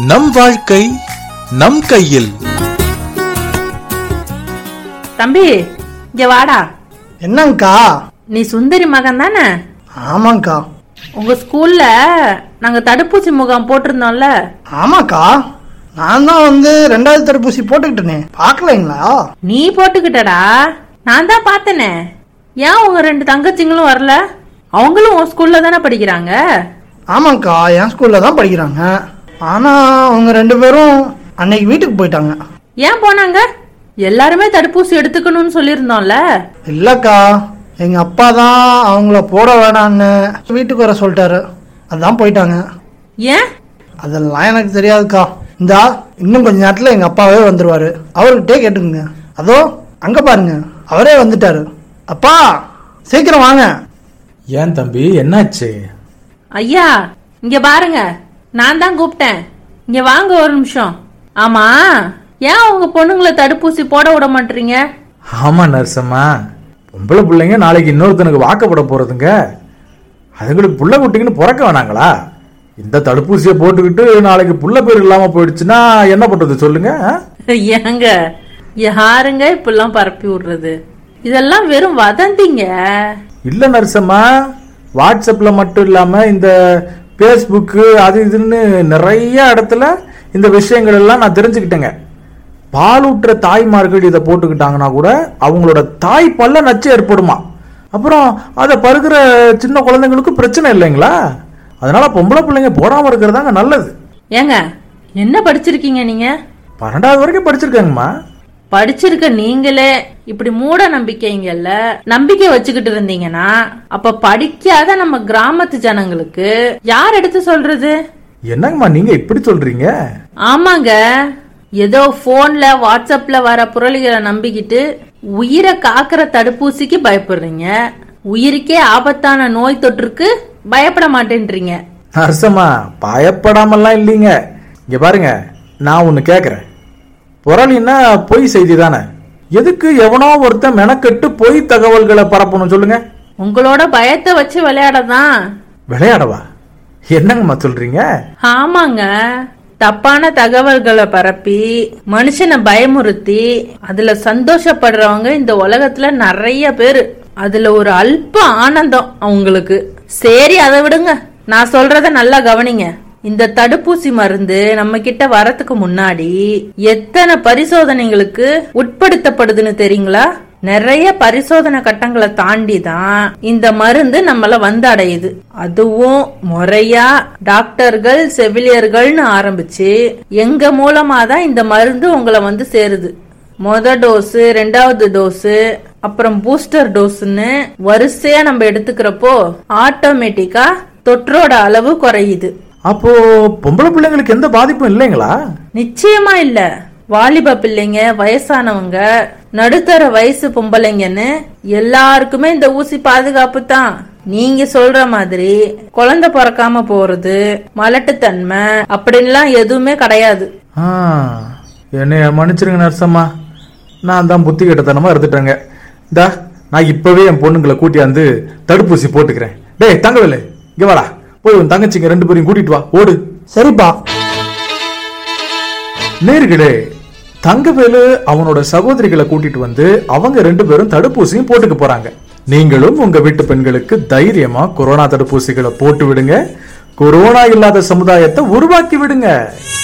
நம் வாழ்க்கை நம் கையில். தம்பி இங்க வாடா. என்னங்கக்கா? நீ சுந்தரி மகன் தானே? ஆமாங்கக்கா. உங்க ஸ்கூல்ல நாங்க தடுப்பூசி முகாம் போட்டிருந்தோம்ல? ஆமாக்கா, நான் தான் 2வது தடுப்பூசி போட்டுக்கிட்டேனே, பாக்கலைங்களா? நீ போட்டுக்கிட்டடா, நான் தான் பார்த்தனே. ஏன் உங்க 2 தங்கச்சிங்களும் வரல? அவங்களும் உன் ஸ்கூல்ல தானே படிக்கிறாங்க? ஆமாங்கக்கா, என் ஸ்கூல்ல தான் படிக்கிறாங்க. ஆனா அவங்க 2 பேரும் அன்னைக்கு வீட்டுக்கு போயிட்டாங்க. ஏன் போனாங்க? எல்லாருமே தடுப்பூசி எடுத்துக்கணும்னு சொல்லியிருந்தோம்ல. இல்லக்கா, எங்க அப்பா தான் அவங்கள போட வேணான்னு வீட்டுக்கு வர சொல்லிட்டாரு, அதான் போயிட்டாங்க. ஏன்? அதெல்லாம் எனக்கு தெரியாதுக்கா. இன்னும் கொஞ்ச நேரத்துல எங்க அப்பாவே வந்துருவாரு, அவர்கிட்டே கேட்டுக்குங்க. அதோ அங்க பாருங்க, அவரே வந்துட்டாரு. அப்பா சீக்கிரம் வாங்க. ஏன் தம்பி, என்னாச்சு? ஐயா இங்க பாருங்க, நான் தான் கூப்பிட்டேன், இங்க வாங்க ஒரு நிமிஷம். ஆமா, ஏன் உங்க பொண்ணுங்களை தடுப்பூசி போட விட மாட்டீங்க? ஆமா நர்சம்மா, பொம்பளை பிள்ளைங்க நாளைக்கு இன்னொருத்தனுக்கு வாக்கப்பட போறதுங்க. அதுங்களுக்கு புள்ள குட்டிங்கன்னு பிறக்க வேணாங்களா? இந்த தடுப்பூசியை போட்டுக்கிட்டு நாளைக்கு புள்ள பேர் இல்லாம போயிடுச்சுன்னா என்ன பண்றது சொல்லுங்க? ஏங்க யாருங்க இப்பெல்லாம் பரப்பி விடுறது? இதெல்லாம் வெறும் வதந்திங்க. இல்ல நர்சம்மா, வாட்ஸ்அப்ல மட்டும் இல்லாம இந்த பேஸ்புக்கு அது இதுன்னு நிறைய இடத்துல இந்த விஷயங்கள் எல்லாம் நான் தெரிஞ்சுக்கிட்டேங்க. பாலூட்டுற தாய்மார்கள் இதை போட்டுக்கிட்டாங்கன்னா கூட அவங்களோட தாய் பல்ல நச்சு ஏற்படுமா, அப்புறம் அதை பருகிற சின்ன குழந்தைங்களுக்கு பிரச்சனை இல்லைங்களா? அதனால பொம்பளை பிள்ளைங்க போடாம இருக்கிறதாங்க நல்லது. ஏங்க என்ன படிச்சிருக்கீங்க நீங்க? 12வது வரைக்கும் படிச்சிருக்கேங்கம்மா. படிச்சிருக்க நீங்களே இப்படி மூட நம்பிக்கைங்கல்ல நம்பிக்கை வச்சுக்கிட்டு இருந்தீங்கன்னா அப்ப படிக்காத நம்ம கிராமத்து ஜனங்களுக்கு யார் எடுத்து சொல்றது? என்னங்கம்மா நீங்க இப்படி சொல்றீங்க? ஆமாங்க, ஏதோ போன்ல வாட்ஸ்அப்ல வர புரளிகளை நம்பிக்கிட்டு உயிரை காக்கிற தடுப்பூசிக்கு பயப்படுறீங்க, உயிருக்கே ஆபத்தான நோய் தொற்றுக்கு பயப்பட மாட்டேன்றீங்க. நர்சம்மா பயப்படாமல்லாம் இல்லீங்க. இங்க பாருங்க, நான் ஒண்ணு கேக்குறேன். புரளின்னா பொய் செய்தி தானே, எதுக்கு எவனோ ஒருத்தன் மெனக்கெட்டு பொய் தகவல்களை பரப்பணும் சொல்லுங்க? உங்களோட பயத்தை வச்சு விளையாடதான். விளையாடவா? என்னங்கம்மா சொல்றீங்க? ஆமாங்க, தப்பான தகவல்களை பரப்பி மனுஷனை பயமுறுத்தி அதுல சந்தோஷப்படுறவங்க இந்த உலகத்துல நிறைய பேரு. அதுல ஒரு அல்ப ஆனந்தம் அவங்களுக்கு. சரி அதை விடுங்க, நான் சொல்றத நல்லா கவனிங்க. இந்த தடுப்பூசி மருந்து நம்ம கிட்ட வரதுக்கு முன்னாடி எத்தனை பரிசோதனைகளுக்கு உட்படுத்தப்படுதுன்னு தெரியுங்களா? நிறைய பரிசோதனை கட்டங்களை தாண்டி தான் இந்த மருந்து நம்மள அடையுது. அதுவும் முறையா டாக்டர்கள் செவிலியர்கள்னு ஆரம்பிச்சு எங்க மூலமா தான் இந்த மருந்து உங்களை சேருது. மொத டோஸ், 2வது டோஸ், அப்புறம் பூஸ்டர் டோஸ்ன்னு வரிசையா நம்ம எடுத்துக்கிறப்போ ஆட்டோமேட்டிக்கா தொற்றோட அளவு குறையுது. அப்போ பொம்பளை பிள்ளைங்களுக்கு எந்த பாதிப்பும் இல்லைங்களா? நிச்சயமா இல்ல. வாலிப பிள்ளைங்க, வயசானவங்க, நடுத்தர வயசு பொம்பளைங்கன்னு எல்லாருக்குமே இந்த ஊசி பாதுகாப்பு தான். நீங்க சொல்ற மாதிரி குழந்தை பிறக்காம போறது, மலட்டுத்தன்மை அப்படின்லாம் எதுவுமே கிடையாது. என்னைய மன்னிச்சிருங்க நர்சம்மா, நான் தான் புத்தி கெட்டத்தனமா இருந்துட்டேங்க. நான் இப்பவே என் பொண்ணுங்களை கூட்டியாந்து தடுப்பூசி போட்டுக்கிறேன். டேய் தங்கவேலு, இங்க வாடா, போய் உன் தங்கச்சிங்க 2 பேரையும் கூட்டிட்டு வா, ஓடு. சரிப்பா. நேர்களே, தங்கவேலு அவனோட சகோதரிகளை கூட்டிட்டு வந்து அவங்க 2 பேரும் தடுப்பூசியும் போட்டுக்க போறாங்க. நீங்களும் உங்க வீட்டு பெண்களுக்கு தைரியமா கொரோனா தடுப்பூசிகளை போட்டு விடுங்க. கொரோனா இல்லாத சமுதாயத்தை உருவாக்கி விடுங்க.